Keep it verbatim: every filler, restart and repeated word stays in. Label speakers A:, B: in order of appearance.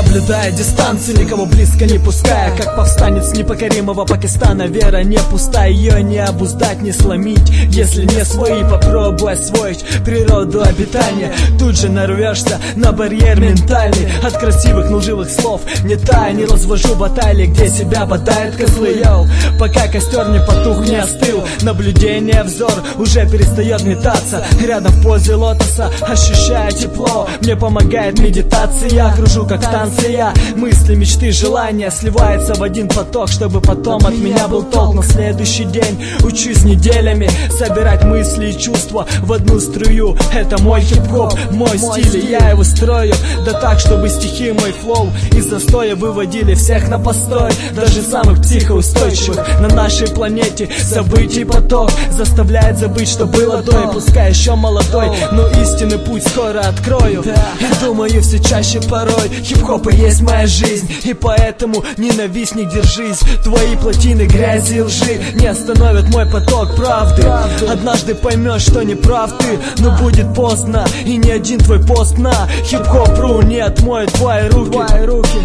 A: соблюдая дистанцию, никого близко не пуская. Как повстанец непокоримого Пакистана, вера не пустая, ее не обуздать, не сломить. Если не свои, попробуй освоить природу обитания. Тут же нарвешься на барьер ментальный от красивых, лживых слов. Не тай, не развожу баталии, где себя бодают козлы. Йоу, пока костер не потух, не остыл, наблюдение, взор уже перестает метаться. Рядом в позе лотоса, ощущая тепло, мне помогает медитация. Я кружу как станция, мысли, мечты, желания сливаются в один поток, чтобы потом от меня был толк. На следующий день учусь неделями собирать мысли и чувства в одну струю. Это мой хип-хоп, мой стиль, и я его строю. Да так, чтобы стихи, мой флоу из застоя выводили всех на постой. Даже самых психоустойчивых на нашей планете событий поток заставляет забыть, что было до. И пускай еще молодой, но истинный путь скоро открою. И думаю все чаще порой, хип-хоп и есть моя жизнь. И поэтому ненавистник, держись. Твои плотины грязи и лжи не остановят мой поток правды. Однажды поймешь, что не прав ты, но будет поздно. И ни один твой пост на хип-хоп.ру не отмоет твои руки.